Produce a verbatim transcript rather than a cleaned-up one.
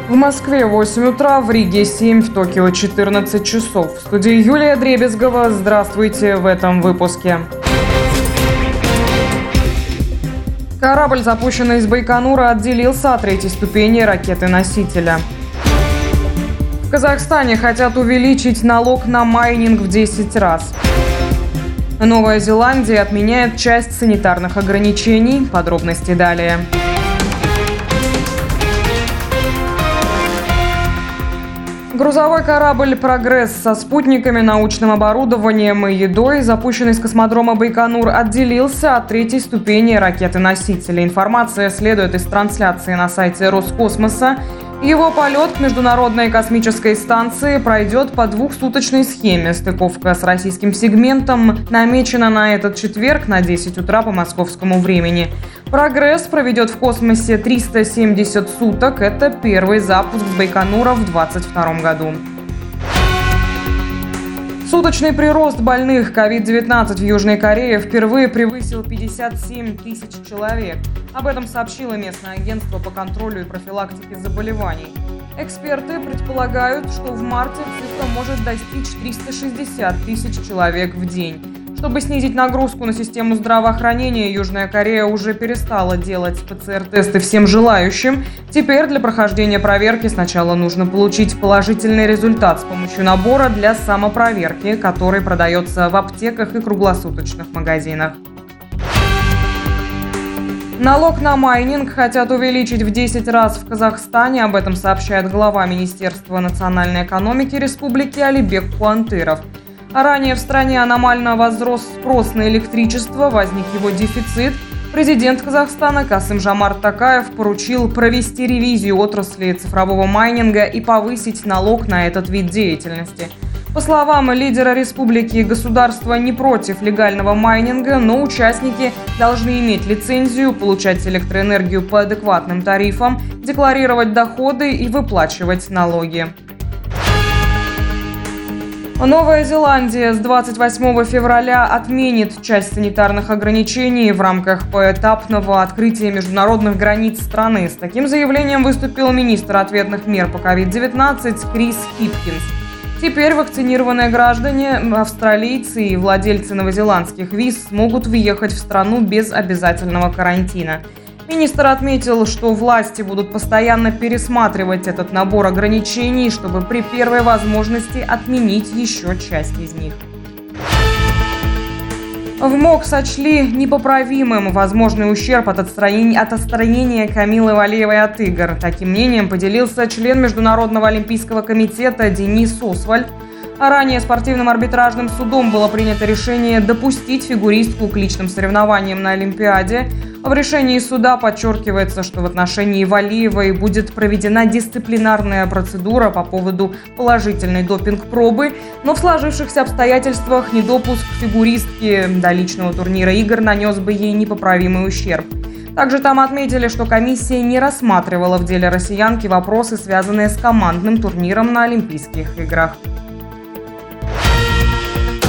В Москве восемь утра, в Риге семь, в Токио четырнадцать часов. В студии Юлия Дребезгова. Здравствуйте в этом выпуске. Корабль, запущенный из Байконура, отделился от третьей ступени ракеты-носителя. В Казахстане хотят увеличить налог на майнинг в десять раз. Новая Зеландия отменяет часть санитарных ограничений. Подробности далее. Грузовой корабль «Прогресс» со спутниками, научным оборудованием и едой, запущенный с космодрома Байконур, отделился от третьей ступени ракеты-носителя. Информация следует из трансляции на сайте Роскосмоса. Его полет к Международной космической станции пройдет по двухсуточной схеме. Стыковка с российским сегментом намечена на этот четверг на десять утра по московскому времени. «Прогресс» проведет в космосе триста семьдесят суток. Это первый запуск с Байконура в две тысячи двадцать втором году. Суточный прирост больных ковид девятнадцать в Южной Корее впервые превысил пятьдесят семь тысяч человек. Об этом сообщило местное агентство по контролю и профилактике заболеваний. Эксперты предполагают, что в марте цифра может достичь триста шестьдесят тысяч человек в день. Чтобы снизить нагрузку на систему здравоохранения, Южная Корея уже перестала делать ПЦР-тесты всем желающим. Теперь для прохождения проверки сначала нужно получить положительный результат с помощью набора для самопроверки, который продается в аптеках и круглосуточных магазинах. Налог на майнинг хотят увеличить в десять раз в Казахстане. Об этом сообщает глава Министерства национальной экономики республики Алибек Куантыров. Ранее в стране аномально возрос спрос на электричество, возник его дефицит. Президент Казахстана Касым-Жомарт Токаев поручил провести ревизию отрасли цифрового майнинга и повысить налог на этот вид деятельности. По словам лидера республики, государство не против легального майнинга, но участники должны иметь лицензию, получать электроэнергию по адекватным тарифам, декларировать доходы и выплачивать налоги. Новая Зеландия с двадцать восьмого февраля отменит часть санитарных ограничений в рамках поэтапного открытия международных границ страны. С таким заявлением выступил министр ответных мер по ковид девятнадцать Крис Хипкинс. Теперь вакцинированные граждане, австралийцы и владельцы новозеландских виз смогут въехать в страну без обязательного карантина. Министр отметил, что власти будут постоянно пересматривать этот набор ограничений, чтобы при первой возможности отменить еще часть из них. В МОК сочли непоправимым возможный ущерб от отстранения, от отстранения Камилы Валеевой от игр. Таким мнением поделился член Международного олимпийского комитета Денис Освальд. А ранее спортивным арбитражным судом было принято решение допустить фигуристку к личным соревнованиям на Олимпиаде. В решении суда подчеркивается, что в отношении Валиевой будет проведена дисциплинарная процедура по поводу положительной допинг-пробы, но в сложившихся обстоятельствах недопуск фигуристки до личного турнира игр нанес бы ей непоправимый ущерб. Также там отметили, что комиссия не рассматривала в деле россиянки вопросы, связанные с командным турниром на Олимпийских играх.